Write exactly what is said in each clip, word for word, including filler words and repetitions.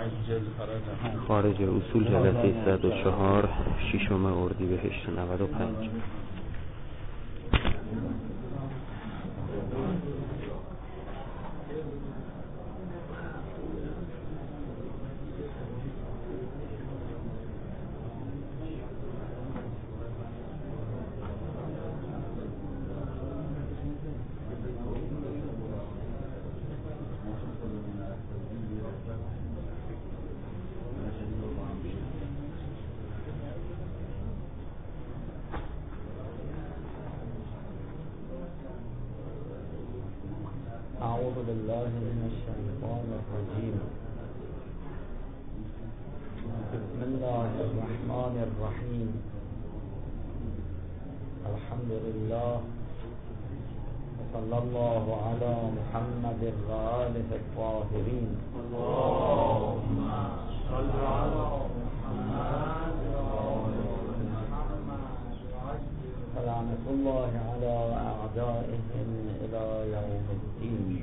خارج اصول جلسه صد و چهار ششم اردیبهشت نود و پنج. أعوذ بالله من الشيطان الرجيم. بسم الله الرحمن الرحيم. الحمد لله وصلى الله على محمد وآله الطاهرين. اللهم صل على محمد فلعنة الله على أعدائهم إلى يوم الدين.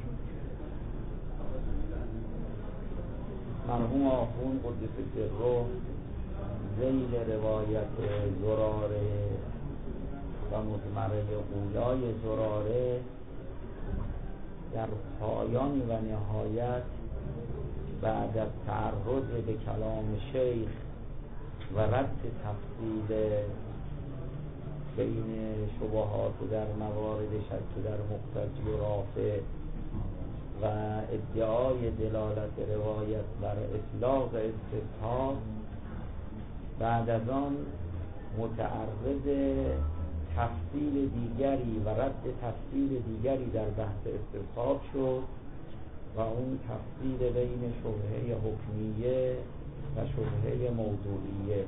مرحوم آخوند قدس سره ذیل روایت زراره و مزمره اولای زراره در پایان و نهایت بعد از تعرض به کلام شیخ و رد تفصیل بین شبهات در موارد شک در مقتضی و رافع و ادعای دلالت روایت بر اطلاق استصحاب، بعد از آن متعرض تفصیل دیگری و رد تفصیل دیگری در بحث استصحاب شد و اون تفصیل بین شبهه حکمیه و شبهه موضوعیه.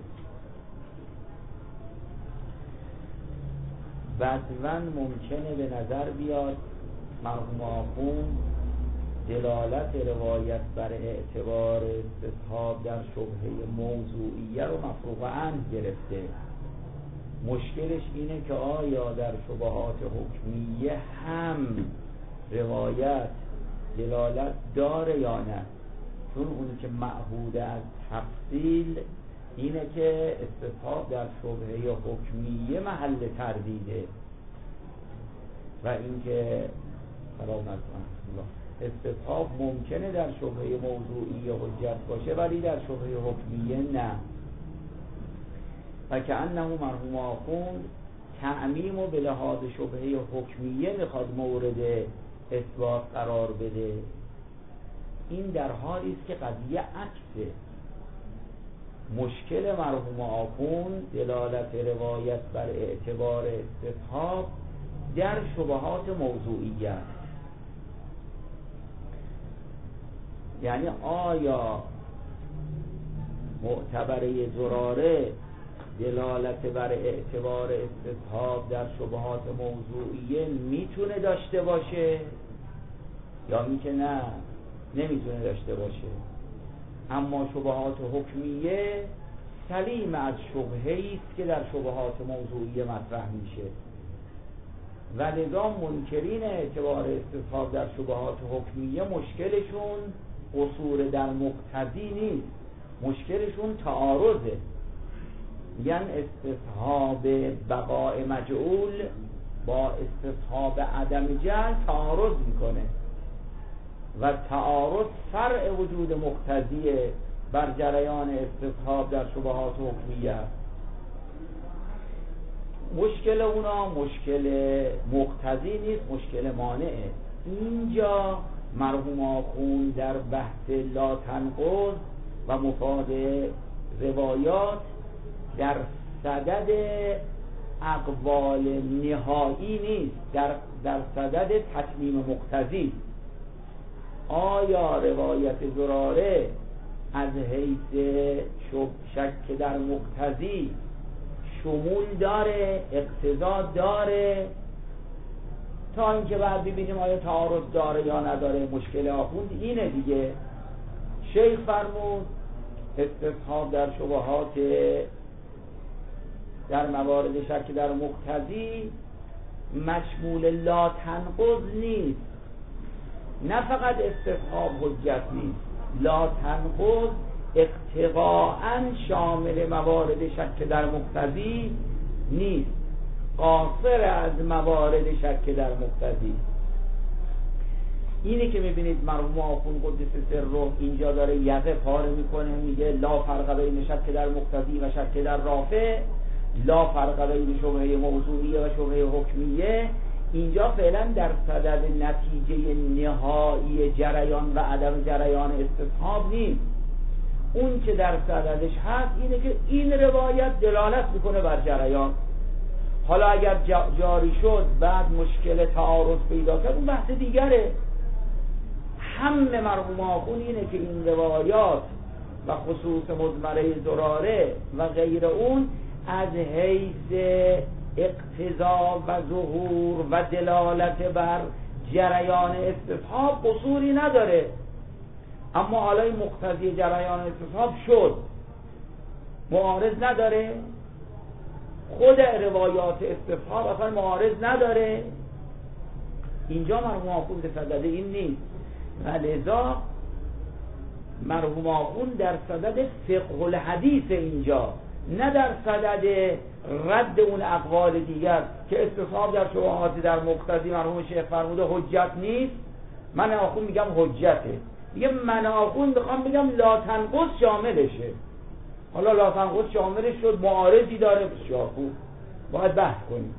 بعضاً ممکنه به نظر بیاد مرحوم آخوند دلالت روایت بر اعتبار استصحاب در شبهه موضوعیه رو مفروغ عنه گرفته. مشکلش اینه که آیا در شبهات حکمیه هم روایت دلالت داره یا نه، چون اون که معهود از تفصیل اینه که استصحاب در شبهه حکمیه محل تردیده و اینکه سلامت الله استصحاب ممکنه در شبهه موضوعیه حجت باشه ولی در شبهه حکمیه نه. و که انه مرحوم آخوند تعمیم و به لحاظ شبهه حکمیه میخواد مورد اثبات قرار بده. این در حالی است که قضیه عکسه. مشکل مرحوم آخوند دلالت روایت بر اعتبار استصحاب در شبهات موضوعیه است. یعنی آیا معتبره زراره دلالت بر اعتبار استصحاب در شبهات موضوعیه میتونه داشته باشه یا میگه نه نمیتونه داشته باشه، اما شبهات حکمیه سلیم از شبهه‌ای است که در شبهات موضوعیه مطرح میشه و لذا منکرین اعتبار استصحاب در شبهات حکمیه مشکلشون قصور در مقتضی نیست، مشکلشون تعارضه. میگن استصحاب بقاء مجعول با استصحاب عدم جعل تعارض میکنه و تعارض فرع وجود مقتضیه بر جریان استصحاب در شبهات حکمیه. مشکل اونا مشکل مقتضی نیست، مشکل مانعه. اینجا مرحوم آخوند در بحث لا تنقض و مفاد روایات در صدد اقوال نهایی نیست، در, در صدد تتمیم مقتضی. آیا روایت زراره از حیث شک در مقتضی شمول داره، اقتضا داره، تا اینکه بعد ببینیم آیا تعارض داره یا نداره. مشکل آخوند اینه دیگه. شیخ فرمود استصحاب در شبهات در موارد شک در مقتضی مشمول لا تنقض نیست. نه فقط استصحاب حجت نیست لا تنقض اقتضاءً شامل موارد شک در مقتضی نیست، قاصر از موارد شک در مقتضی. اینه که میبینید مرحوم آخوند قدس سره اینجا داره یقه پاره میکنه، میگه لا فرق بین شک در مقتضی و شک در رافع، لا فرق بین شبهه موضوعیه و شبهه حکمیه. اینجا فعلا در صدد نتیجه نهایی جریان و عدم جریان استصحاب نیست. اون که در صددش هست اینه که این روایت دلالت میکنه بر جریان. حالا اگر جاری شد بعد مشکل تعارض پیدا کرد اون بحث دیگره. همه مرحوم آخوند اینه که این روایات و خصوص مضمره زراره و غیر اون از حیث اقتضا و ظهور و دلالت بر جریان استصحاب قصوری نداره، اما حالا این مقتضی جریان استصحاب شد، معارض نداره. خود روایات استصحاب اصلا معارض نداره. اینجا مرحوم آخوند صدد این نیست و لذا مرحوم آخوند در صدد فقه الحدیث اینجا، نه در صدد رد اون اقوال دیگر که استصحاب در شبهات در مقتضی مرحوم شیخ فرموده حجت نیست. من آخوند میگم حجته، میگه من آخوند میخوام بگم لا تنقض شاملشه. حالا لا تنقض شاملش شد، معارضی داره، بسیار خوب، باید بحث کنیم.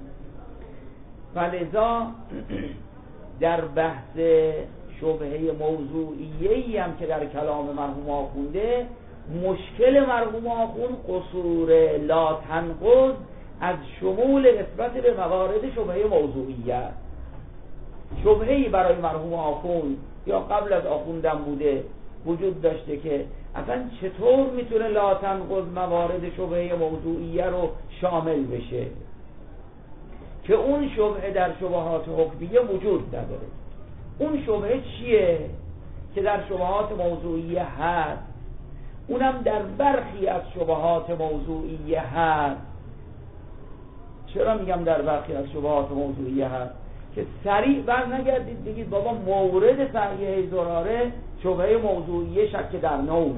ولذا در بحث شبهه موضوعیه‌ای هم که در کلام مرحوم آخونده، مشکل مرحوم آخوند قصور لا تنقض از شمول نسبت به موارد شبهه موضوعیه. شبهه‌ای برای مرحوم آخوند یا قبل از آخوندم بوده وجود داشته که اصلا چطور میتونه لا تنقض موارد شبهه موضوعیه رو شامل بشه، که اون شبهه در شبهات حکمیه وجود نداره. اون شبهه چیه که در شبهات موضوعیه هست، اونم در برخی از شبهات موضوعیه هست. چرا میگم در برخی از شبهات موضوعیه هست؟ که سریع بر نگردید بگید بابا مورد صحیح زراره شبهه موضوعیه شک در نومه.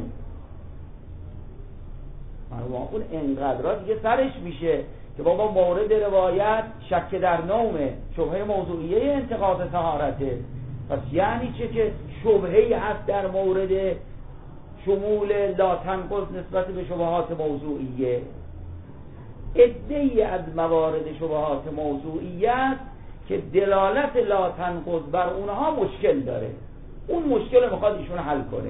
مرحوم آخوند انقدر دیگه سرش میشه که بابا مورد روایت شک در نومه، شبهه موضوعیه انتقاض طهارته. پس یعنی چه که شبهه‌ای هست در مورد شمول لا تنقض نسبت به شبهات موضوعیه. عده‌ای از موارد شبهات موضوعیه است که دلالت لا تنقض بر اونها مشکل داره، اون مشکل میخواد ایشون حل کنه.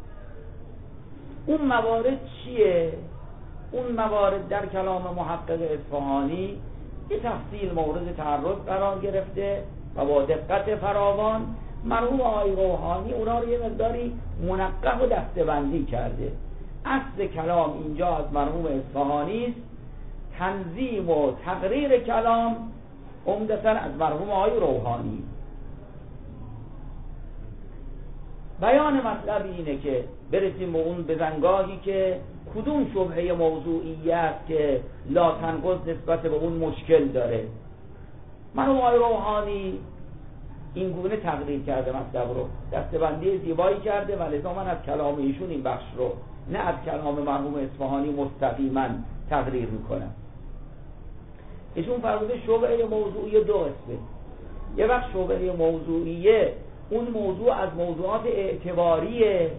اون موارد چیه؟ اون موارد در کلام محقق اصفهانی یه تفصیل مورد تعرض قرار گرفته و با دقت فراوان مرحوم آقای روحانی اونا رو یه مقداری منقح و دسته‌بندی کرده. اصل کلام اینجا از مرحوم اصفهانی است، تنظیم و تقریر کلام عمدتاً از مرحوم آقای روحانی. بیان مطلب اینه که برسیم به اون بزنگاهی که کدوم شبهه موضوعی است که لا تنقض نسبت به اون مشکل داره. مرحوم آقای روحانی این گونه تقریر کرده مطلب رو، دسته‌بندی زیبایی کرده و لذا من از کلام ایشون این بخش رو نه از کلام مرحوم اصفهانی مستقیما تقریر میکنم. ایشون فرموده شبهه موضوعی دو قسمه. یه وقت شبهه موضوعیه اون موضوع از موضوعات اعتباریه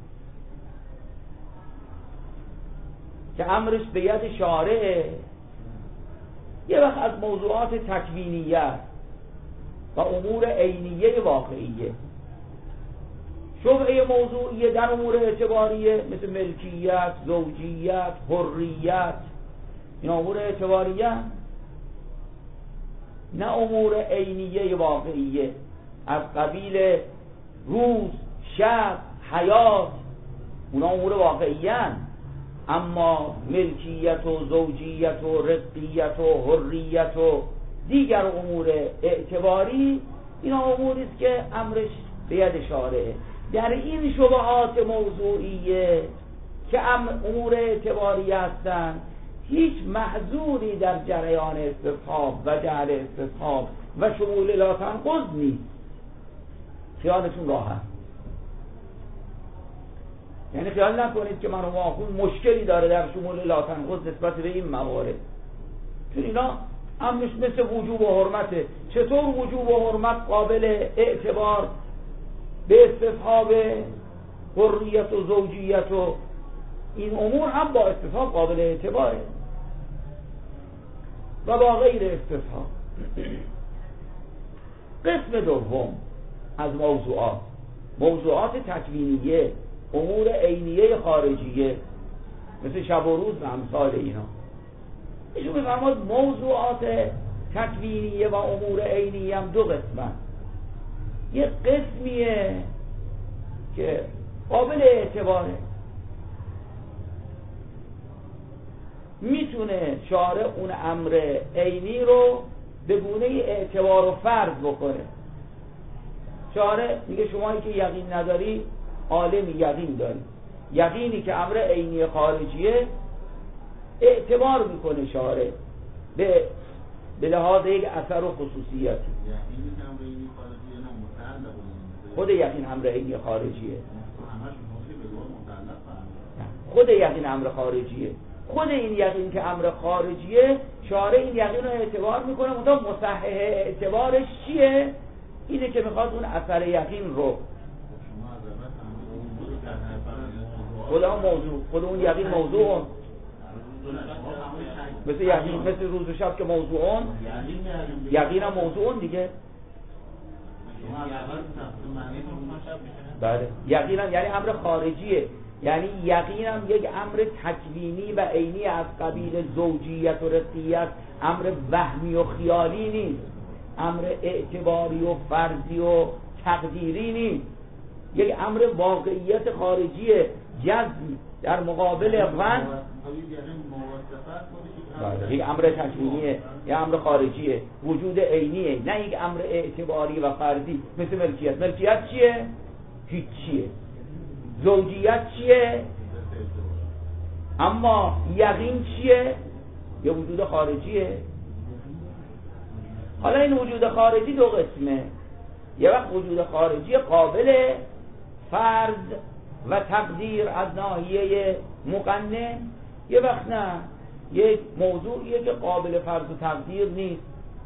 که امرش به ید شارعه، یه وقت از موضوعات تکوینیه و امور عینیه واقعیه. شبهه موضوعیه در امور اعتباریه مثل ملکیت، زوجیت، حریت، این امور اعتباریه، نه امور عینیه واقعیه از قبیل روز، شب، حیات، اونا امور واقعیه. اما ملکیت و زوجیت و رقیت و حریت و دیگر امور اعتباری، اینا اموری است که امرش به ید شارعه. در این شبهات موضوعیه که امور اعتباری هستند هیچ محظوری در جریان استصحاب و جعل استصحاب و شمول لا تنقض نیست. خیالتون راحت. یعنی خیال نکنید که مرحوم آخوند مشکلی داره در شمول لا تنقض نسبت به این موارد، چون اینا امرش مثل وجوب و حرمته. چطور وجوب و حرمت قابل اعتبار به استصحاب حریت و زوجیت و این امور هم با استصحاب قابل اعتباره و با غیر استصحاب. قسم دوم از موضوعات، موضوعات تکوینیه، امور عینیه خارجیه مثل شب و روز و امثال اینا. ایشون می‌فرماد موضوعات تکوینیه و امور عینیه هم دو قسمه. یه قسمیه که قابل اعتباره، میتونه شارع اون امر عینی رو به گونه اعتبار و فرض بکنه. شارع میگه شمایی که یقین نداری عالمی یقین داری، یقینی که امر عینی خارجیه اعتبار میکنه شارع به به لحاظ یک اثر و خصوصیتی. خود یقین امر عینی خارجیه، خود یقین امر خارجیه، خود این یقین که امر خارجیه شارع این یقین رو اعتبار میکنه. اونجا مصحح اعتبارش چیه؟ اینه که میخواد اون اثر یقین رو خود اون موضوع، خود اون یقین موضوع مثل یقین مثل روز و شب که موضوعون، یقین هم موضوعون دیگه. بله یقین هم یعنی امر خارجیه، یعنی یقین هم یک امر تکوینی و عینی از قبیل زوجیت و رقیت، امر وهمی و خیالی نیست، امر اعتباری و فرضی و تقدیری نیست، یک امر واقعیت خارجی جزمی در مقابل ون. یک امر تکوینیه، یک امر خارجیه، وجود عینیه، نه یک امر اعتباری و فرضی مثل ملکیت. ملکیت چیه؟ هیچیه. زوجیت چیه؟ اما یقین چیه؟ یه وجود خارجیه. حالا این وجود خارجی دو قسمه، یه وقت وجود خارجی قابل فرض و تقدیر از ناحیه مقنن، یه وقت نه، یک موضوعیه که قابل فرض و تقدیر نیست.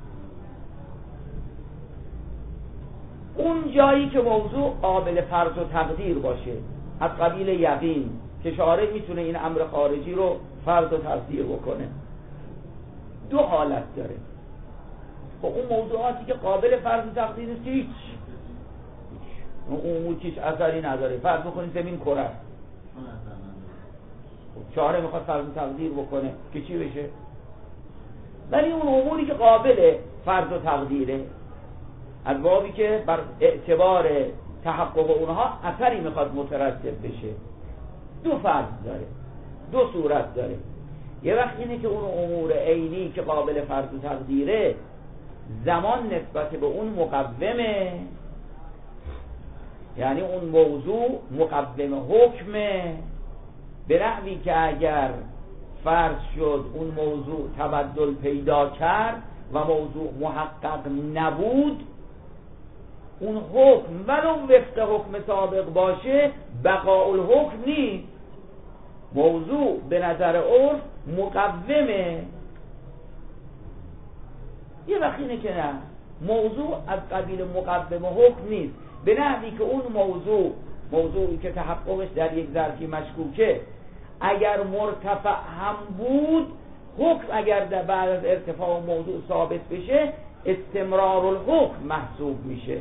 اون جایی که موضوع قابل فرض و تقدیر باشه از قبیل یقین که شارع میتونه این امر خارجی رو فرض و تقدیر بکنه، دو حالت داره. خب اون موضوعاتی که قابل فرض و تقدیر نیست هیچ اون هیچ اثری نداره. فرض بکنید زمین کره است، شارع میخواد فرض و تقدیر بکنه که چی بشه؟ ولی اون اموری که قابل فرض و تقدیره از بابی که بر اعتبار تحقق اونها اثری میخواد مترتب بشه، دو فرض داره، دو صورت داره. یه وقت اینه که اون امور عینی که قابل فرض و تقدیره زمان نسبت به اون مقومه، یعنی اون موضوع مقوم حکمه، به نحوی که اگر فرض شد اون موضوع تبدل پیدا کرد و موضوع محقق نبود، اون حکم ولو وفق حکم سابق باشه بقاء الحکم نیست. موضوع به نظر عرف مقومه. یه وقت اینه که نه، موضوع از قبیل مقوم حکم نیست، به نحوی که اون موضوع موضوعی که تحققش در یک ظرفی مشکوکه اگر مرتفع هم بود، حکم اگر در بعد از ارتفاع موضوع ثابت بشه استمرار الحکم محسوب میشه.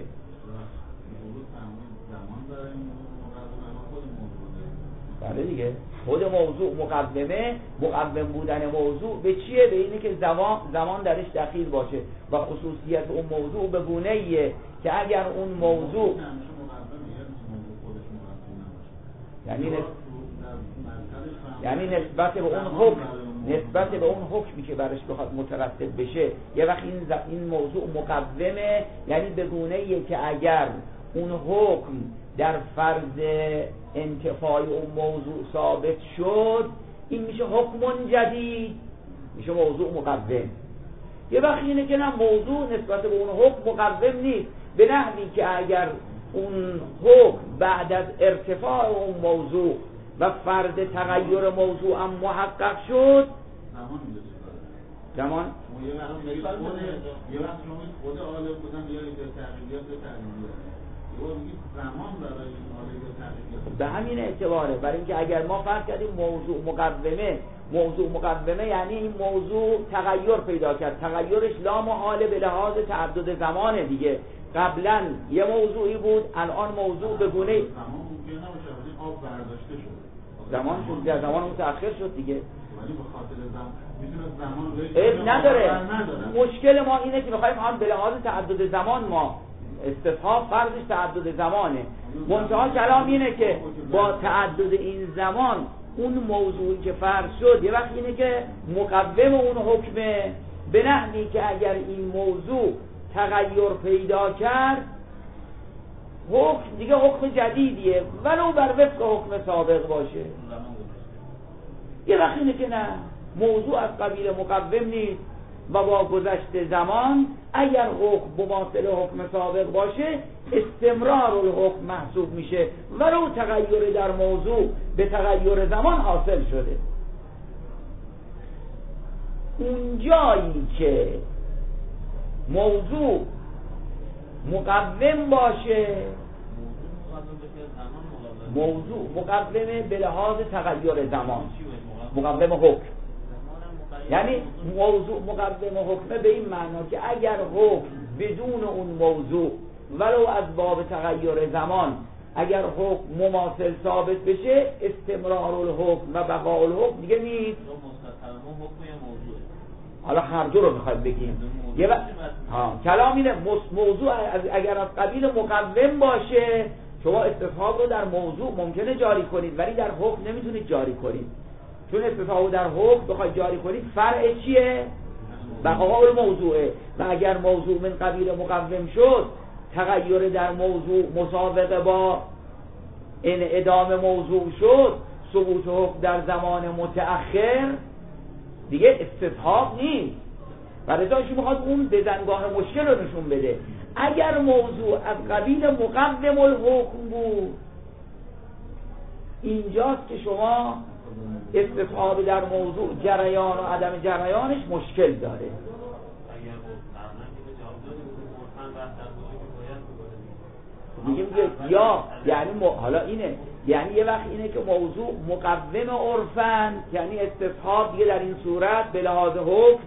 بله دیگه، خود موضوع مقومه، مقوم بودن موضوع به چیه؟ به اینه که زمان زمان درش دخیل باشه و خصوصیت اون موضوع به گونه‌ایه که اگر اون موضوع یعنی نس... یعنی نسبت به اون حکم نسبت به اون حکمی که برش بخواد مترتب بشه، یه وقت این ز... این موضوع مقومه، یعنی به گونه‌ایه که اگر اون حکم در فرض انتفاع اون موضوع ثابت شد، این میشه حکم جدید، میشه موضوع مقوم. یه وقت اینه که نه، موضوع نسبت به اون حکم مقوم نیست، به نحوی که اگر اون حکم بعد از ارتفاع اون موضوع و فرد تغییر موضوع هم محقق شد. زمان میده زمان یه وقت میگه خود یه وقت شما خود عالم بودن یا یه تغییرات تغییرات یه وقت میگه زمان برای این عالم یا تغییرات به همین اعتباره. برای اینکه اگر ما فرض کردیم موضوع مقومه موضوع مقومه یعنی این موضوع تغییر پیدا کرد، تغییرش لا محاله به لحاظ تعدد زمانه دیگه. قبلا یه موضوعی بود، الان موضوع به گونه زمان ممکن نباشه ولی آب برداشته شد، زمان شد در زمان متأخر شد دیگه، ولی به خاطر زمان میتونه زمان عیب نداره. مشکل ما اینه که میخوایم هم به لحاظ تعدد زمان ما استصحاب فرضش تعدد زمانه. منتها کلام اینه که با تعدد این زمان اون موضوعی که فرض شد یه وقت اینه که مقوم اون حکمه، به نحوی که اگر این موضوع تغییر پیدا کرد حکم دیگه حکم جدیدیه ولو بر وفق حکم سابق باشه. یه وقت اینه که نه، موضوع از قبیل مقوم نیست و با گذشت زمان اگر حکم مماثل حکم سابق باشه استمرار الحکم محسوب میشه ولو تغییر در موضوع به تغییر زمان حاصل شده. اونجایی که موضوع مقوم باشه، موضوع مقومه به لحاظ تغییر زمان، مقوم حکم یعنی موضوع مقوم حکمه به این معنا که اگر حکم بدون اون موضوع ولو از باب تغییر زمان اگر حکم مماثل ثابت بشه استمرار الحکم و بقاء الحکم دیگه نیست. حالا هر دو رو میخوایم بگیم. یه وقت ها کلام اینه موضوع اگر از قبیل مقوم باشه شما استصحاب رو در موضوع ممکنه جاری کنید ولی در حکم نمیتونید جاری کنید، چون استصحاب در حکم بخواید جاری کنید فرع چیه؟ بقاء الموضوعه. و اگر موضوع من قبیل مقوم شد تغییر در موضوع مسابقه با انعدام موضوع شد، ثبوت حکم در زمان متأخر دیگه استصحاب نیست. و رضایشون میخواد اون بزنگاه مشکل رو نشون بده. اگر موضوع از قبیل مقوم الحکم بود اینجاست که شما استصحاب در موضوع جریان و عدم جریانش مشکل داره. میگیم که یا یعنی م... حالا اینه یعنی یه وقت اینه که موضوع مقوم عرفن یعنی استصحاب دیگه در این صورت به لحاظ حکم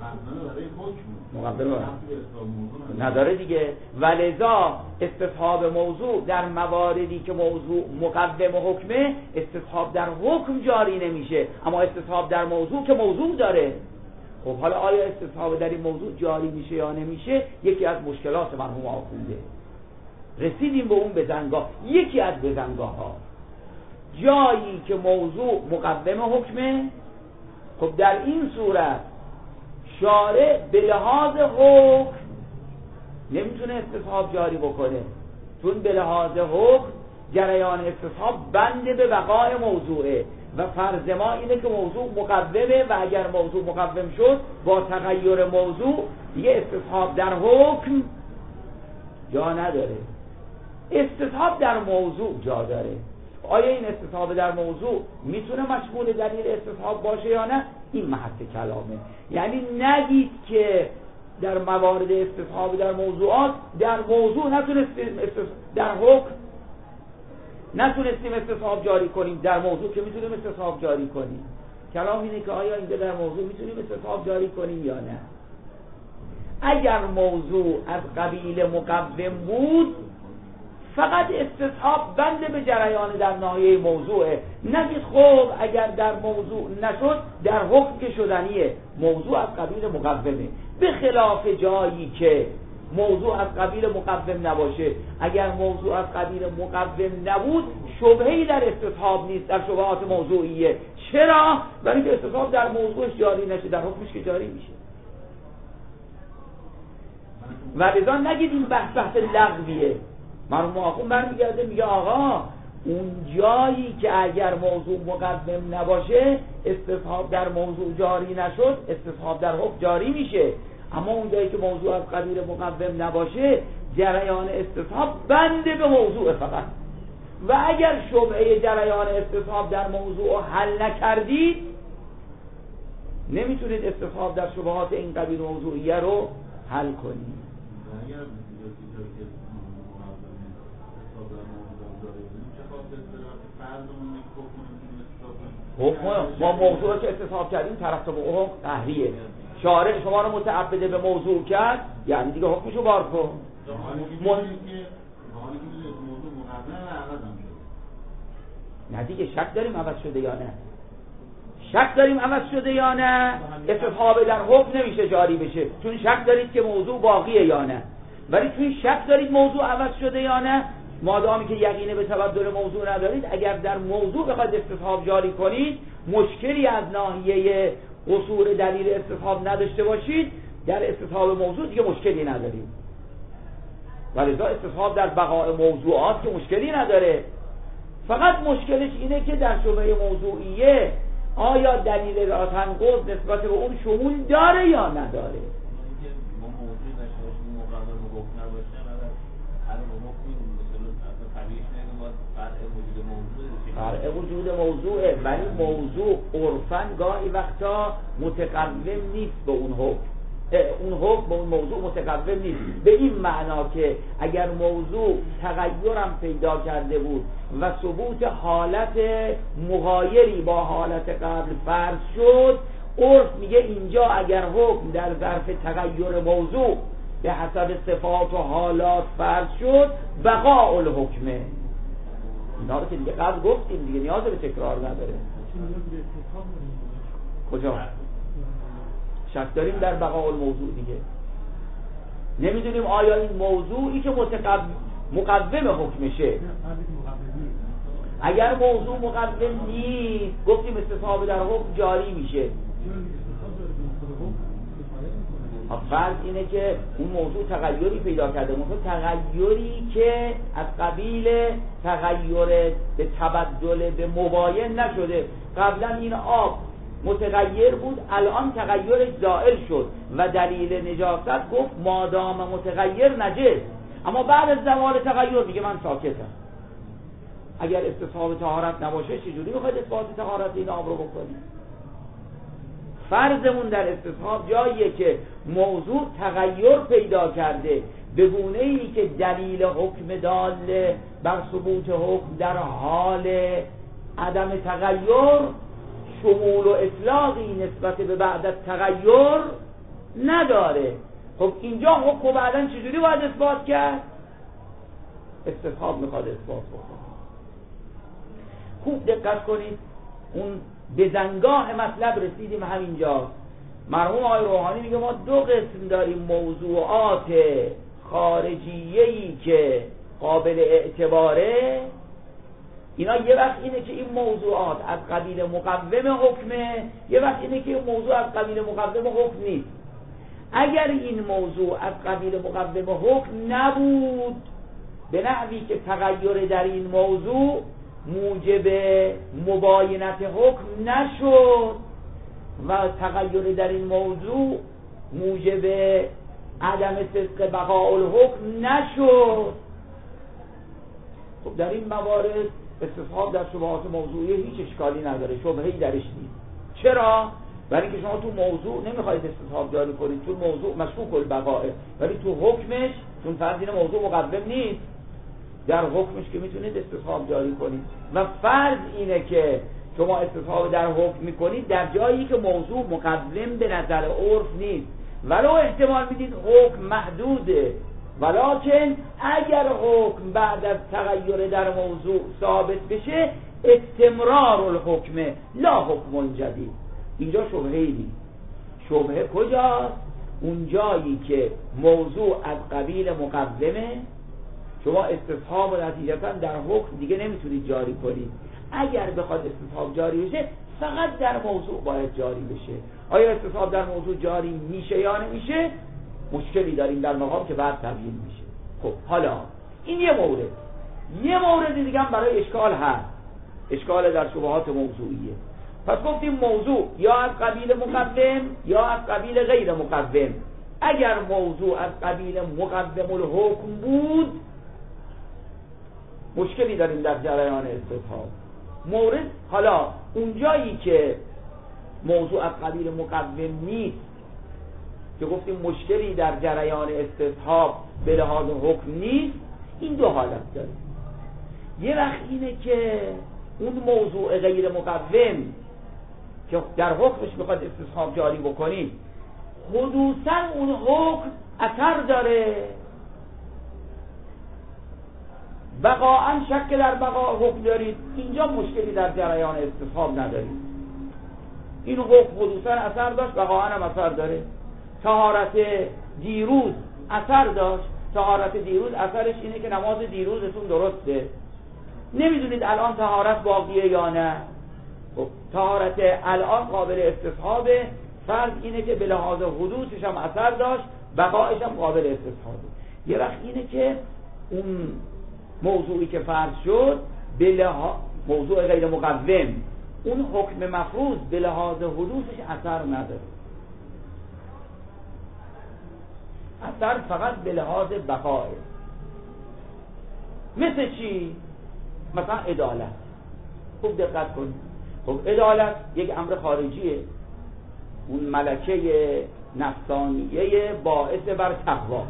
مقوم نداره دیگه. ولذا استصحاب موضوع در مواردی که موضوع مقوم حکمه استصحاب در حکم جاری نمیشه، اما استصحاب در موضوع که موضوع داره. خب حالا آیا استصحاب در این موضوع جاری میشه یا نمیشه یکی از مشکلات مرحوم آخونده. رسیدیم به اون بزنگاه، یکی از بزنگاه ها جایی که موضوع مقوم حکمه. خب در این صورت شارع به لحاظ حکم نمیتونه استصحاب جاری بکنه، چون به لحاظ حکم جریان استصحاب بنده به بقای موضوعه و فرض ما اینه که موضوع مقومه و اگر موضوع مقوم شد با تغییر موضوع دیگه استصحاب در حکم جا نداره، استصحاب در موضوع جا داره. آیا این استصحاب در موضوع میتونه مشمول دلیل استصحاب باشه یا نه؟ این محط کلامه. یعنی نگید که در موارد استصحاب در موضوعات در موضوع نتونستیم در حکم نتونستیم استصحاب جاری کنیم، در موضوع که میتونیم استصحاب جاری کنیم. کلام اینه که آیا اینجا در موضوع میتونیم استصحاب جاری کنیم یا نه. اگر موضوع از قبیل مقوم بود فقط استصحاب بنده به جریان در ناحیه موضوعه. نگید خب اگر در موضوع نشد در حکم که شدنیه، موضوع از قبیل مقومه. به خلاف جایی که موضوع از قبیل مقوم نباشه، اگر موضوع از قبیل مقوم نبود شبهه‌ای در استصحاب نیست، در شبهات موضوعیه. چرا؟ برای اینکه استصحاب در موضوعش جاری نشه در حکمش که جاری میشه. و لذا نگید این بحث بحث لغویه. مرحوم آخون برمیگرده میگه آقا اون جایی که اگر موضوع مقوم نباشه استصحاب در موضوع جاری نشد استصحاب در حکم جاری میشه، اما اون جایی که موضوع از قبیل مقوم نباشه جریان استصحاب بنده به موضوع فقط و اگر شبهه جریان استصحاب در موضوع حل نکردید نمیتونید استصحاب در شبهات این قبیل موضوعیه رو حل کنید. حکم ما موضوع که استصحاب کردیم طرف به حکم قهریه. شارع شما رو متعبده به موضوع کرد یعنی دیگه حکمشو بار کن. نه دیگه شک داریم عوض شده یا نه، شک داریم عوض شده یا نه، استصحاب در حکم نمیشه جاری بشه چون شک دارید که موضوع باقیه یا نه. ولی چون شک دارید موضوع عوض شده یا نه، مادامی که یقینه به تبدل موضوع ندارید، اگر در موضوع بخواید استصحاب جاری کنید مشکلی از ناحیه قصور دلیل استصحاب نداشته باشید، در استصحاب موضوع دیگه مشکلی ندارید. ولذا استصحاب در بقاء موضوعات که مشکلی نداره، فقط مشکلش اینه که در شبهه موضوعیه آیا دلیل راتنقض نسبت به اون شمول داره یا نداره. فرع وجود موضوعه، ولی موضوع عرفاً گاهی وقتا متقوم نیست به اون حکم، اون حکم به اون موضوع متقوم نیست، به این معنا که اگر موضوع تغیرم پیدا کرده بود و ثبوت حالت مغایری با حالت قبل فرض شد، عرف میگه اینجا اگر حکم در ظرف تغییر موضوع به حسب صفات و حالات فرض شد بقاء الحکمه. اینا رو که دیگه قبل گفتیم دیگه نیاز به تکرار نداره. کجا؟ شک داریم در بقاء الموضوع دیگه. نمیدونیم آیا این موضوعی که متقوم مقوم حکمشه، اگر موضوع مقوم نیست گفتیم استصحاب در حکم جاری میشه. فرض اینه که اون موضوع تغییری پیدا کرده، موضوع تغییری که از قبیل تغییر به تبدل به مباین نشده. قبلا این آب متغیر بود، الان تغییرش زائل شد و دلیل نجاست گفت مادام متغیر نجس، اما بعد از زوال تغییر میگه من ساکتم. اگر استصحاب طهارت نباشه چجوری بخواید اثبات طهارت این آب رو بکنید؟ فرضمون در استصحاب جاییه که موضوع تغییر پیدا کرده به گونه‌ای که دلیل حکم دال بر ثبوت حکم در حال عدم تغییر شمول و اطلاقی نسبت به بعد از تغییر نداره. خب اینجا حکم بعداً چجوری باید اثبات کرد؟ استصحاب میخواد اثبات بکنه. خوب دقت کنید، اون به زنگاه مطلب رسیدیم همینجا. مرحوم آقای روحانی میگه ما دو قسم داریم موضوعات خارجیه‌ای که قابل اعتباره. اینا یه وقت اینه که این موضوعات از قبیل مقوم حکمه، یه وقت اینه که این موضوع از قبیل مقوم حکم نیست. اگر این موضوع از قبیل مقوم حکم نبود به نحوی که تغییر در این موضوع موجب مباینت حکم نشد و تغییر در این موضوع موجب عدم صدق بقاء الحکم نشد، خب در این موارد استصحاب در شبهات موضوعی هیچ اشکالی نداره، شبهه‌ای درش نیست. چرا؟ برای اینکه شما تو موضوع نمیخواید استصحاب جاری کنید، چون موضوع مشکوک البقاء، ولی تو حکمش چون فرض اینه موضوع مقوم نیست، در حکمش که میتونید استصحاب جاری کنید. و فرض اینه که شما استصحاب در حکم میکنید در جایی که موضوع مقوم به نظر عرف نیست، ولو احتمال میدید حکم محدوده، ولکن اگر حکم بعد از تغییر در موضوع ثابت بشه استمرار الحکم لا حکم جدید. اینجا شبهه‌ای نیست. شبهه کجاست؟ اون جایی که موضوع از قبیل مقومه، شما استصحاب و نتیجتا در حکم دیگه نمیتونید جاری کنید. اگر بخواد استصحاب جاری بشه فقط در موضوع باید جاری بشه. آیا استصحاب در موضوع جاری میشه یا نمیشه؟ مشکلی داریم در مقام که بعد تبیین میشه. خب حالا این یه مورد. یه مورد دیگه هم برای اشکال هست، اشکال در شبهات موضوعیه. پس گفتیم موضوع یا از قبیل مقوم یا از قبیل غیر مقوم. اگر موضوع از قبیل مقوم الحکم بود مشکلی داریم در جریان استصحاب. مورد حالا اونجایی که موضوع از قبیل مقوم نیست که گفتیم مشکلی در جریان استصحاب به لحاظ حکم نیست، این دو حالت داره. یه وقت اینه که اون موضوع غیر مقوم که در حکمش میخواد استصحاب جاری بکنیم حدوثاً اون حکم اثر داره، بقاءً شک در بقا حکم دارید، اینجا مشکلی در جریان استصحاب ندارید. این حکم حدوثاً اثر داشت، بقاءً هم اثر داره. طهارت دیروز اثر داشت، طهارت دیروز اثرش اینه که نماز دیروزتون درسته. نمیدونید الان طهارت باقیه یا نه. طهارت الان قابل استصحابه، فرض اینه که به لحاظ حدوثش هم اثر داشت، بقایش هم قابل استصحابه. یه وقت اینه که اون موضوعی که فرض شد به لحاظ موضوع غیر مقوم، اون حکم مفروض به لحاظ حدوثش اثر نداره، اثر فقط به لحاظ بقاه. مثل چی؟ مثلا عدالت. خوب دقت کنید. خب عدالت یک امر خارجیه، اون ملکه نفسانیه باعث بر تقوا.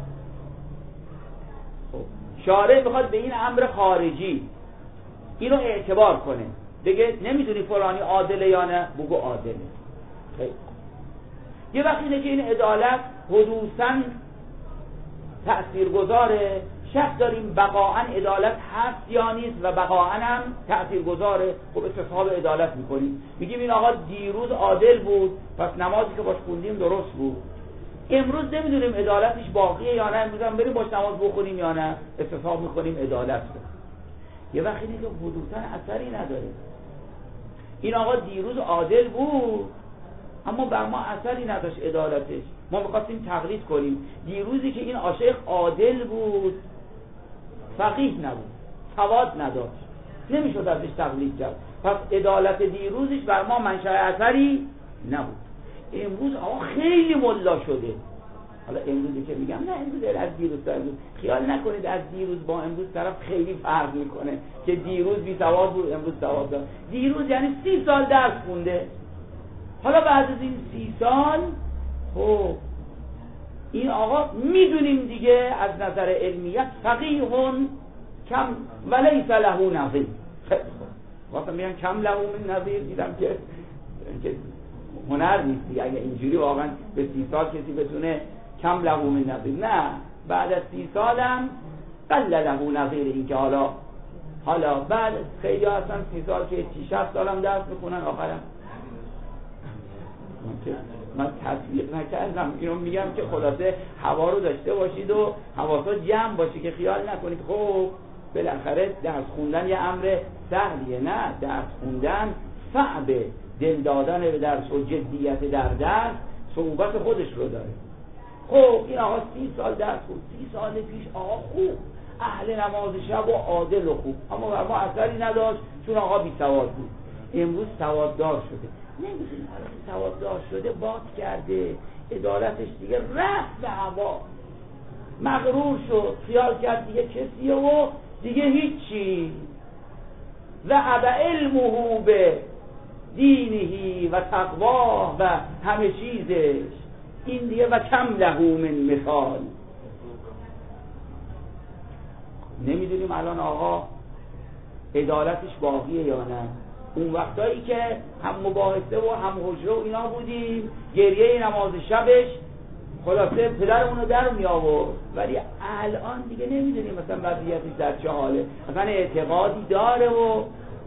خب شارع میخواد به این امر خارجی اینو اعتبار کنه، بگه نمیدونی فلانی عادله یا نه، بگو عادله. خیلی یه وقتی اینه که این عدالت حدوثاً تأثیر گذاره، شک داریم بقاءً عدالت هست یا نیست و بقاءً هم تأثیر گذاره. خب استصحاب عدالت میکنیم، میگیم این آقا دیروز عادل بود پس نمازی که باش خوندیم درست بود. امروز نمیدونیم عدالتش باقیه یا نه، امروز هم بریم باش نماز بخونیم یا نه، استصحاب میکنیم عدالت رو. یه وقتی اینه که حدوثاً اثری نداره، این آقا دیروز عادل بود اما بر ما اثری نداشت عدالتش، ما می‌خواستیم تقلید کنیم. دیروزی که این عاشق عادل بود فقیه نبود، سواد نداشت، نمیشد ازش تقلید کرد، پس عدالت دیروزش بر ما منشأ اثری نبود. امروز آقا خیلی ملا شده. حالا امروزی که میگم نه امروز از دیروز تا امروز، خیال نکنید از دیروز با امروز طرف خیلی فرق میکنه که دیروز بی سواد بود امروز سواد داره. دیروز یعنی سی سال درس خونده، حالا بعد از این سی سال خب این آقا میدونیم دیگه از نظر علمیت فقیهون کم ولیس له نظیر. واسه میگن کم له من نظیر، دیدم که که هنر نیست دیگه. اگه اینجوری واقعا به سی سال کسی بتونه کم له من نظیر، نه بعد از سی سالم قل له نظیر. این که حالا حالا بعد خیلی هستن سی سال که سی شصت سالم درس میخونن آخرم من تصویر نکردم. اینو میگم که خلاصه هوا رو داشته باشید و حواسات جمع باشه که خیال نکنید خب بالاخره درس خوندن یه امر سهلیه. نه، درس خوندن صعبه، دل دادن به درس و جدیت در درس صعوبت خودش رو داره. خب این آقا سی سال درس خود، سی سال پیش آقا خوب اهل نماز شب و عادل و خوب، اما بر ما اثری نداشت چون آقا بی سواد بود. امروز سواددار شده، نمیدونیم حالا که سواددار شده باد کرده، عدالتش دیگه رفت به هوا، مغرور شد، خیال کرد دیگه کسیه و دیگه هیچی. ذهب علمه به دینهی و تقواه و همه چیزش، این دیگه و کم له من مثال. نمیدونیم الان آقا عدالتش باقیه یا نه. اون وقتایی که هم مباحثه و هم حجره و اینا بودیم، گریه نماز شبش خلاصه پدرمون رو در می آورد، ولی الان دیگه نمیدونیم مثلا وضعیتش در چه حاله، مثلا اعتقادی داره و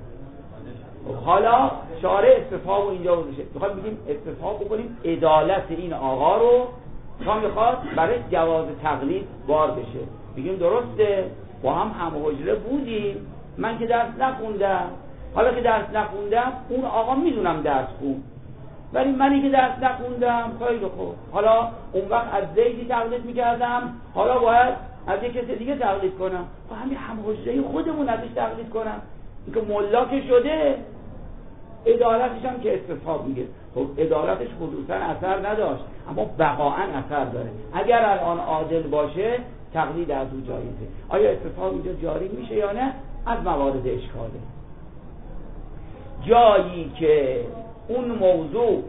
حالا شارع استصحاب و اینجا بودشه. میخواد بگیم استصحاب بکنیم عدالت این آقا رو، تا میخواد برای جواز تقلید بار بشه. بگیم درسته با هم هم حجره بودیم، من که درس نخوندم، حالا که درس نخوندم اون آقا میدونم درس خون، ولی منی که درس نخوندم خیلی خوب، حالا اون وقت از زیدی تقلید میکردم، حالا باید از یک کسی دیگه تقلید کنم، با همین هم حجره خودمون ازش تقلید کنم. این که ملا که شده عدالتش هم که استصحاب میگه. خب عدالتش خصوصا اثر نداشت اما بقاءً اثر داره. اگر الان عادل باشه تقلید از او جایزه. آیا استصحاب اینجا جاری میشه یا نه؟ از موارد اشکاله. جایی که اون موضوع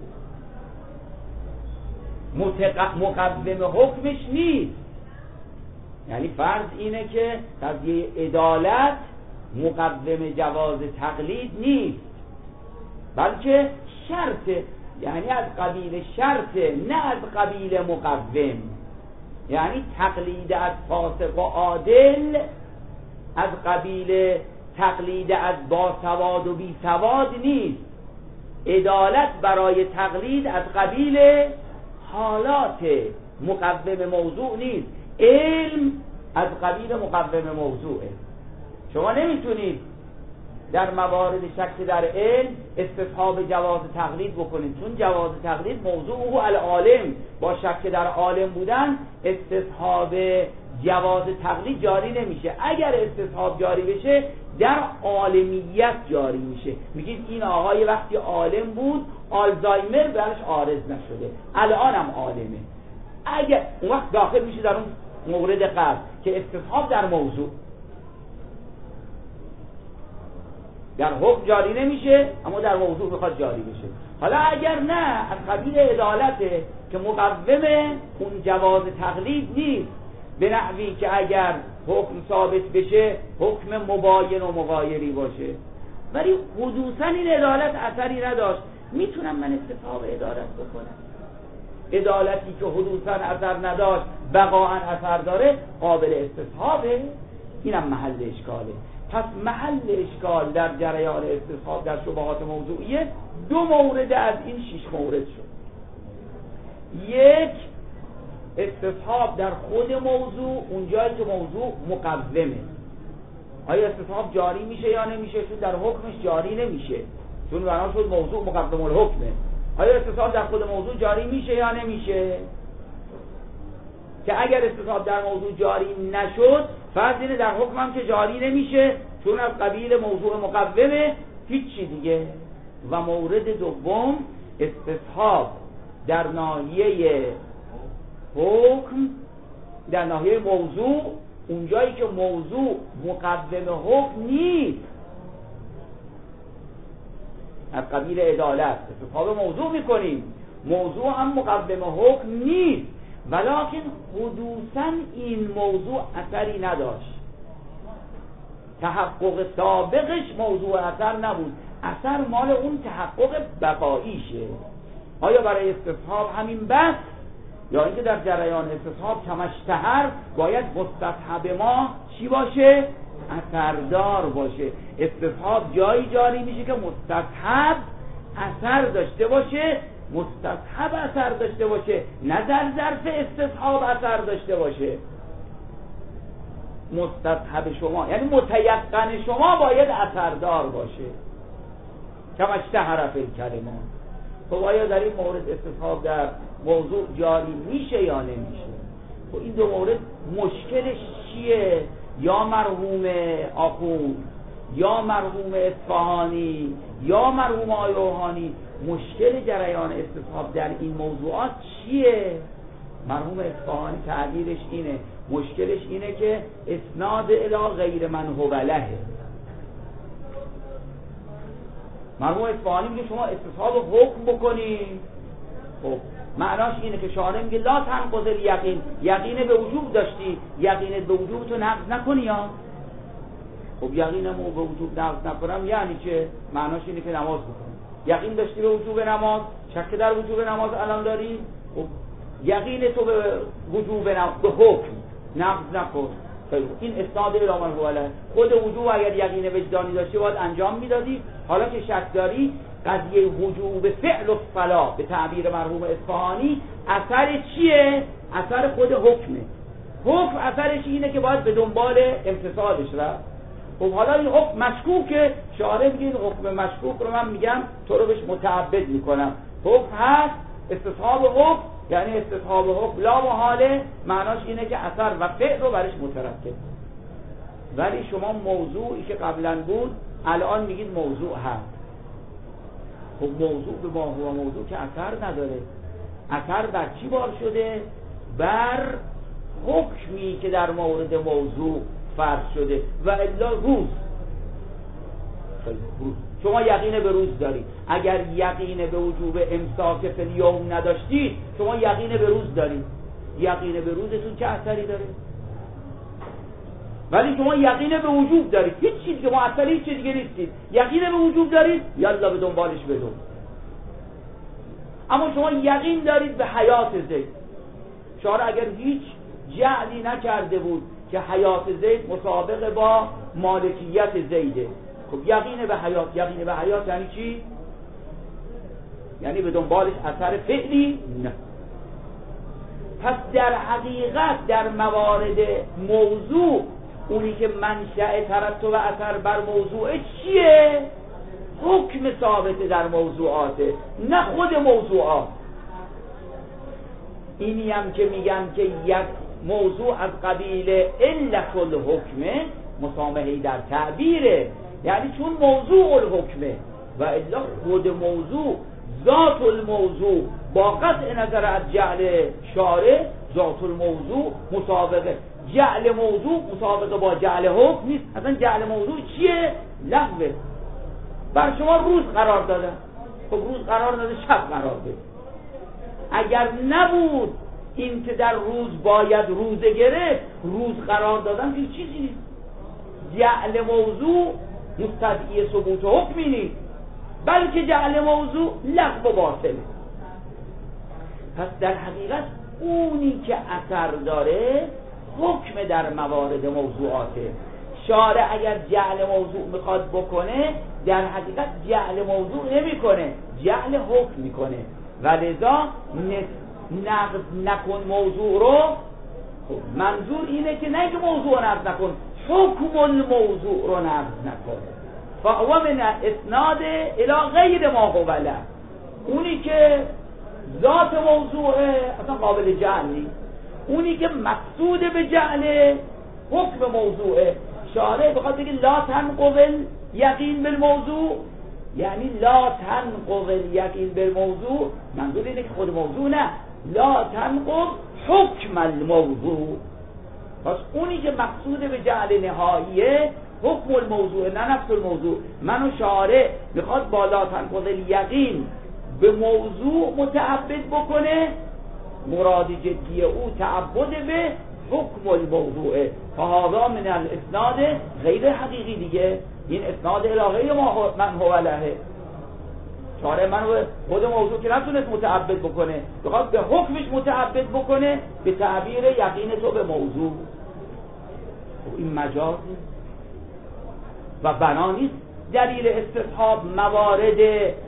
مقوم حکمش نیست، یعنی فرض اینه که قضیه عدالت مقوم جواز تقلید نیست، بلکه شرط، یعنی از قبیل شرط نه از قبیل مقوم. یعنی تقلید از فاسق و عادل از قبیل تقلید از باسواد و بی سواد نیست. عدالت برای تقلید از قبیل حالات مقوم موضوع نیست. علم از قبیل مقوم موضوعه. شما نمیتونید در موارد شک در علم استصحاب جواز تقلید بکنید، چون جواز تقلید موضوع العالم، با شک در عالم بودن استصحاب جواز تقلید جاری نمیشه. اگر استصحاب جاری بشه در عالمیت جاری میشه. میگید این آقای وقتی عالم بود آلزایمر برش عارض نشده، الان هم عالمه. اگر اون وقت داخل میشه در اون مورد قبل که استصحاب در موضوع در حکم جاری نمیشه، اما در موضوع میخواد جاری بشه. حالا اگر نه از قبیل عدالته که مقوم اون جواز تقلید نیست، به نحوی که اگر حکم ثابت بشه حکم مباین و مغایری باشه، ولی حدوثا این عدالت اثری نداشت، میتونم من استصحاب عدالت بکنم. عدالتی که حدوثا اثر نداشت بقاء اثر داره قابل استصحابه. اینم محل اشکاله. پس محل اشکال در جریان استصحاب در شبهات موضوعیه دو مورد از این شش مورد شد. یک، استصحاب در خود موضوع، اونجایی که موضوع مقومه. آیا استصحاب جاری میشه یا نمیشه؟ چون در حکمش جاری نمیشه، چون بنا شد موضوع مقوم الحکمه. آیا استصحاب در خود موضوع جاری میشه یا نمیشه؟ که اگر استصحاب در موضوع جاری نشد، فرض اینه در حکم هم که جاری نمیشه، چون از قبیل موضوع مقومه، هیچی دیگه. و مورد دوم، استصحاب در ناحیه حکم، در ناحیه موضوع، اونجایی که موضوع مقوم حکم نیست، از قبیل عدالت استصحاب موضوع میکنیم، موضوع هم مقوم حکم نیست، ولکن حدوثاً این موضوع اثری نداشت، تحقق سابقش موضوع اثر نبود، اثر مال اون تحقق بقاییشه. آیا برای استصحاب همین بس، یا اینکه در جریان استصحاب کمشتهر باید مستصحب ما چی باشه؟ اثردار باشه. استصحاب جایی جاری میشه که مستصحب اثر داشته باشه، مستصحب اثر داشته باشه، نه در ظرف استصحاب اثر داشته باشه. مستصحب شما یعنی متیقن شما باید اثردار باشه. کمشتهر فی الکلمات. خب آیا در این مورد استصحاب در موضوع جاری میشه یا نمیشه؟ خب این دو مورد مشکلش چیه؟ یا مرحوم آخوند، یا مرحوم اصفهانی، یا مرحوم آقای روحانی، مشکل جریان استصحاب در این موضوعات چیه؟ مرحوم اصفهانی تعبیرش اینه، مشکلش اینه که اسناد الی غیر من هو له. مرحوم اصفهانی میگه شما استصحاب حکم بکنید، خب معناش اینه که شارع میگه لا تنقض الیقین، یقین به وجوب داشتی، یقینت به وجوب تو نقض نکنی. یا خب یقینمو به وجوب نقض نکنم یعنی چه؟ معناش اینه که نماز بکنم. یقین داشتی به وجوب نماز، شک در وجوب نماز الان داری، خب یقین تو به وجوب نماز به حکم نقض نکن. این اسناد الی من هو له. خود وجوب اگر یقین وجدانی داشتی باید انجام میدادی، حالا که شک داری قضیه وجوب فعل و فلا به تعبیر مرحوم اصفهانی اثر چیه؟ اثر خود حکمه. حکم اثرش اینه که باید به دنبال امتثالش رفت. خب حالا این حکم مشکوکه، شارع میگه این حکم مشکوک رو من میگم تو رو بهش متعبد میکنم. حکم هست، استصحاب حکم یعنی استصحاب حکم لا محاله، معناش اینه که اثر و فعل رو برش مترکب. ولی شما موضوعی که قبلا بود الان میگید موضوع هست. خب موضوع به ما هو موضوع که اثر نداره. اثر بر چی بار شده؟ بر حکمی که در مورد موضوع فرض شده. و الا روز شما یقین به روز دارید. اگر یقین به وجوب امساک فی الیوم نداشتید، شما یقین به روز دارید. یقین به روزتون چه اثری داره؟ ولی شما یقین به وجوب دارید، هیچ چیز که معطل هیچ چیز دیگه نیستید، یقین به وجوب دارید، یالا به دنبالش بدون. اما شما یقین دارید به حیات زید. شما اگر هیچ جعلی نکرده بود که حیات زید مسابقه با مالکیت زیده، خب یقین به حیات، یقین به حیات یعنی چی؟ یعنی به دنبالش اثر فعلی نه. پس در حقیقت در موارد موضوع اونی که منشأ ترتب اثر بر موضوع چیه؟ حکم ثابت در موضوعاته، نه خود موضوعات. اینی هم که میگن که یک موضوع از قبیل علت الحکمه، مسامحه‌ای در تعبیره، یعنی چون موضوع الحکمه و الا خود موضوع ذات الموضوع با قطع نظر از جعل شارع، ذات الموضوع مسابقه جعل موضوع مسابقه با جعل حکم نیست. اصلا جعل موضوع چیه؟ لغوه. بر شما روز قرار داده، خب روز قرار داده شب قرار بده. اگر نبود این که در روز باید روزه گرفت، روز قرار دادن هیچ چیزی نیست. جعل موضوع مستدعی ثبوت حکمی نیست، بلکه جعل موضوع لغو و باطله. پس در حقیقت اونی که اثر داره حکم در موارد موضوعاته. شارع اگر جعل موضوع میخواد بکنه، در حقیقت جعل موضوع نمیکنه، جعل حکم میکنه. ولذا نقض نکن موضوع رو، منظور اینه که نه که موضوع نقض نکن، حکم الموضوع رو نقض نکن. فهو من اسناد الی غیر ما هو له. اونی که ذات موضوعه اصلا قابل جعل نیست، اونی که مقصود به جعل حکم موضوعه. شارع بخواد بگه لا تنقض یقین بالموضوع، یعنی لا تنقض یقین بالموضوع، منظور اینه که خود موضوع نه، لا تنقض حکم الموضوع. پس اونی که مقصود به جعل نهاییه حکم الموضوع نه نفس الموضوع. منو شارع میخواد با لا تنقض یقین به موضوع متعبد بکنه، مراد جدی او تعبد به حکم الموضوعه. فهذا من الاسناد غیر حقیقی دیگه، این اسناد الهی ما من هو له. شارع منو خود موضوع که نتونست متعبد بکنه، بخواد به حکمش متعبد بکنه به تعبیر یقین تو به موضوع. این مجاز و بنا نیست دلیل استصحاب موارد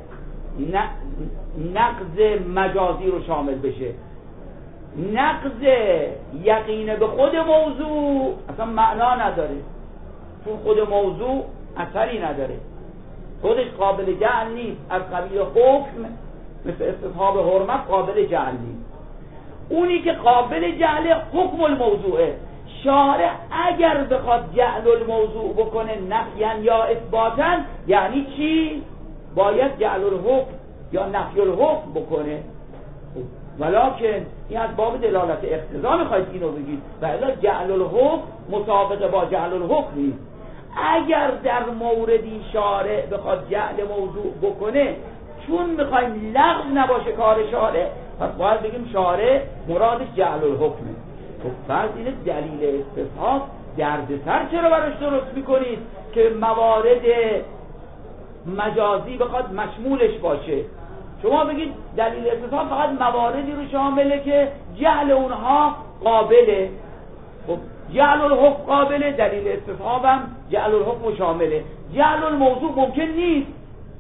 نقض مجازی رو شامل بشه. نقض یقین به خود موضوع اصلا معنا نداره، چون خود موضوع اثری نداره، خودش قابل جعل نیست. از قبیل حکم مثل استصحاب حرمت قابل جعل نیست. اونی که قابل جعل حکم الموضوعه. شارع اگر بخواد جعل الموضوع بکنه نفیاً یا اثباتاً، یعنی چی؟ باید جعل الحکم یا نفی الحکم بکنه. ولکن این از باب دلالت اقتضا میخواید اینو بگید، ولی جعل الحکم مسابقه با جعل الحکم نیست. اگر در موردی شارع بخواد جعل موضوع بکنه، چون میخوایم لغو نباشه کار شارع، پس باید بگیم شارع مرادش جعل الحکمه. خب فرض اینه دلیل استصحاب دردسر چرا براش درست میکنید که موارد مجازی بخواد مشمولش باشه؟ شما بگید دلیل استصحاب فقط مواردی رو شامله که جعل اونها قابله. خب جعل الحکم قابله، دلیل استصحاب هم جعل الحکم شامله. جعل الموضوع ممکن نیست،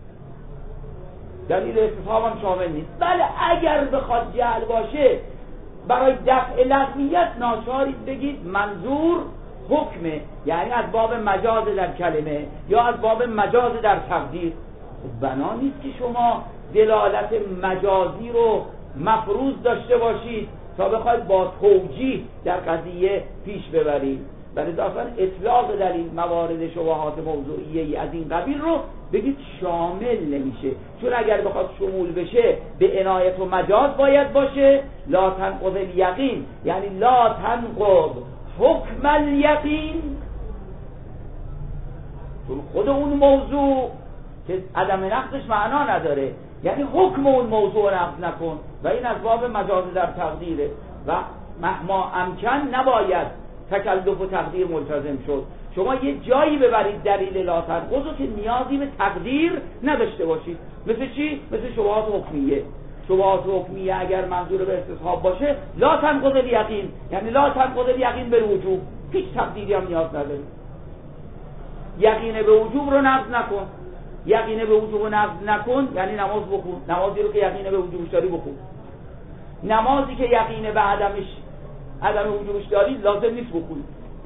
دلیل استصحاب هم شامل نیست. بله اگر بخواد جعل باشه، برای دفع لغویت ناچارید بگید منظور حکمه، یعنی از باب مجاز در کلمه یا از باب مجاز در تقدیر. بنا نیست که شما دلالت مجازی رو مفروض داشته باشید تا بخواید با توجیه در قضیه پیش ببرید. برای اصلا اطلاق در این موارد شبهات موضوعیه از این قبیل رو بگید شامل نمیشه، چون اگر بخواد شمول بشه به عنایت و مجاز باید باشه. لا تنقض الیقین یعنی لا تنقض حکم الیقین، چون خود اون موضوع که عدم نقضش معنا نداره، یعنی حکم اون موضوع نقض نکن و این از باب مجاز در تقدیره و ما امکن نباید تکلف و تقدیر ملتزم شد. شما یه جایی ببرید دلیل لا تنقض که نیازی به تقدیر نداشته باشید. مثل چی؟ مثل شبهات حکمیه. شبهات حکمیه اگر منظور به استصحاب باشه لا تنقض الیقین، یعنی لا تنقض الیقین به وجوب، هیچ تقدیری هم نیاز نداره. یقین به وجوب رو نقض نکن، یقین به وجوب رو نقض نکن یعنی نماز بخون، نمازی رو که یقین به وجوبش داری بخون. نمازی که یقین به عدمش عدم وجوبش داری لازم نیست بخونی.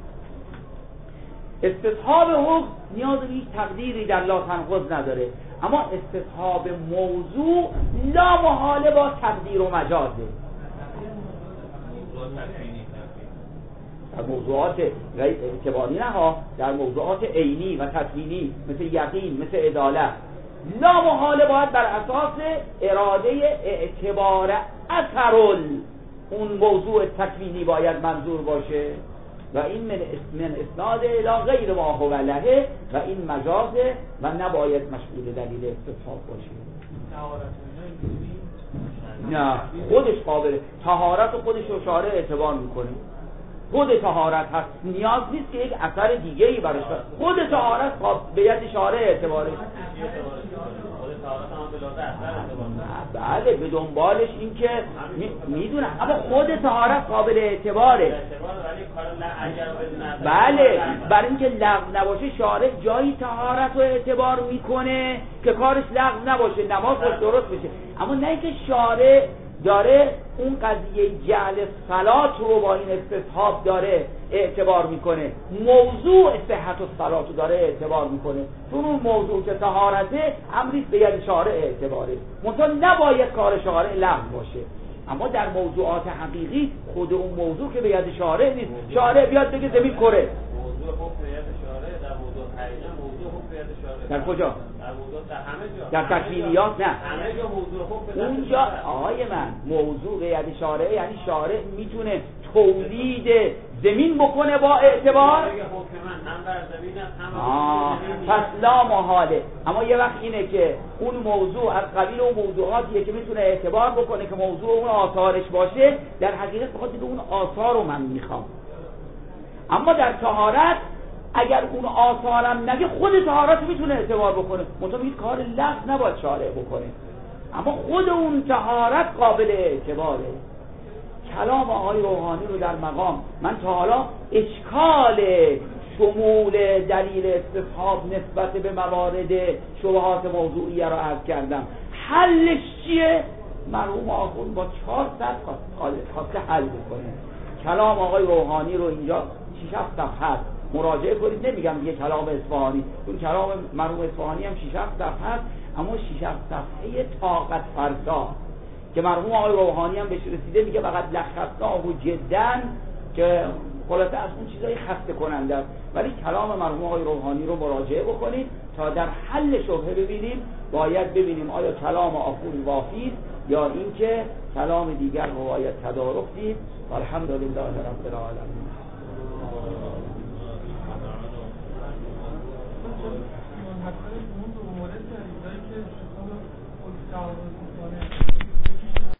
استصحاب حکم نیاز به هیچ تقدیری در لا تنقض نداره، اما استصحاب موضوع لا محاله با تقدیر و مجازه. در موضوعات اعتباری نه ها، در موضوعات عینی و تکوینی مثل یقین، مثل عدالت، لا محاله باید بر اساس اراده اعتبار اثرل اون موضوع تکوینی باید منظور باشه و این من من اسناد الی غیر ما هو لهه و این مجازه و نباید مشمول دلیل استصحاب باشه. نه خودش قابله طهارت و خودش رو شارع اعتبار میکنه. خود طهارت هست، نیاز نیست که یک اثر دیگه ای براش باشه. خود طهارت به ید شارع اعتباره. بله به دنبالش این که میدونم، اما خود طهارت قابل اعتباره. بله برای اینکه لغو نباشه شارع جایی طهارت رو اعتبار میکنه که کارش لغو نباشه، نماز باش درست بشه، اما نه اینکه شارع داره اون قضیه جعل صلات رو با این استصحاب داره اعتبار میکنه، موضوع صحت و صلات رو داره اعتبار میکنه، چون اون موضوع که طهارته امریست به ید شارع اعتباره، منطقه نباید کار شارع لغو باشه. اما در موضوعات حقیقی خود اون موضوع که به ید شارع نیست، شارع بیاد بگه زمین کره. موضوع حکم به ید شارع در موضوع حقیقی، موضوع حکم به ید شارع در کجا؟ در موضوع در همه جا. در تکوینیات نه. همه جا موضوع حکم به ید اونجا آقای من موضوع به ید شارع یعنی شارع میتونه تولید زمین بکنه با اعتبار. آه پس لا محاله. اما یه وقت اینه که اون موضوع از قبیل اون موضوعاتیه که میتونه اعتبار بکنه که موضوع اون آثارش باشه، در حقیقت بخاطر اون آثار رو من میخوام. اما در طهارت اگر اون آثارم نگه خود طهارت میتونه اعتبار بکنه، منطقه این کار لغو نباید شارع بکنه، اما خود اون طهارت قابل اعتباره. کلام آقای روحانی رو در مقام من تا حالا اشکال شمول دلیل استصحاب نسبت به موارد شبهات موضوعیه رو عرض کردم. حلش چیه؟ مرحوم آخوند با چهار صد خواسته حل بکنه. کلام آقای روحانی رو اینجا شش هفت صفحه هست، مراجعه کنید. نمیگم دیگه کلام اصفهانی، چون کلام مرحوم اصفهانی هم شش هفت صفحه هست، اما شش هفت صفحه طاقت فرسا که مرحوم آقای روحانی هم بهش رسیده، میگه فقط لخصناه جدا، که خلاصه از اون چیزای خسته کننده است. ولی کلام مرحوم آقای روحانی رو مراجعه بکنید تا در حل شبهه ببینیم، باید ببینیم آیا کلام آخوند وافی یا اینکه کلام دیگر رو باید تدارک دید. الحمدلله رب العالمین. حتی اون دو مورد در اینجایی که شما خود تعارض میکنه